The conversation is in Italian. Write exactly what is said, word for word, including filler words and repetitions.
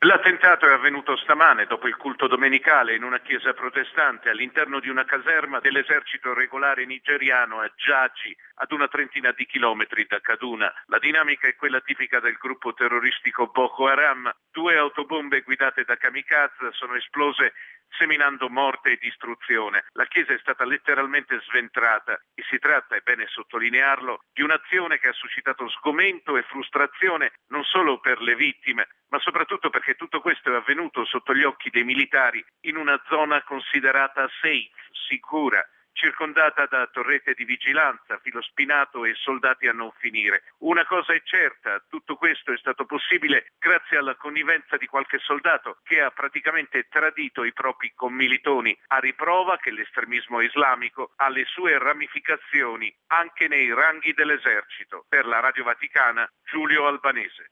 L'attentato è avvenuto stamane dopo il culto domenicale in una chiesa protestante all'interno di una caserma dell'esercito regolare nigeriano a Giagi, ad una trentina di chilometri da Kaduna. La dinamica è quella tipica del gruppo terroristico Boko Haram. Due autobombe guidate da kamikaze sono esplose seminando morte e distruzione. La chiesa è stata letteralmente sventrata e si tratta, è bene sottolinearlo, di un'azione che ha suscitato sgomento e frustrazione non solo per le vittime, ma soprattutto perché tutto questo è avvenuto sotto gli occhi dei militari in una zona considerata safe, sicura, circondata da torrette di vigilanza, filo spinato e soldati a non finire. Una cosa è certa, tutto questo è stato possibile grazie alla connivenza di qualche soldato che ha praticamente tradito i propri commilitoni, a riprova che l'estremismo islamico ha le sue ramificazioni anche nei ranghi dell'esercito. Per la Radio Vaticana, Giulio Albanese.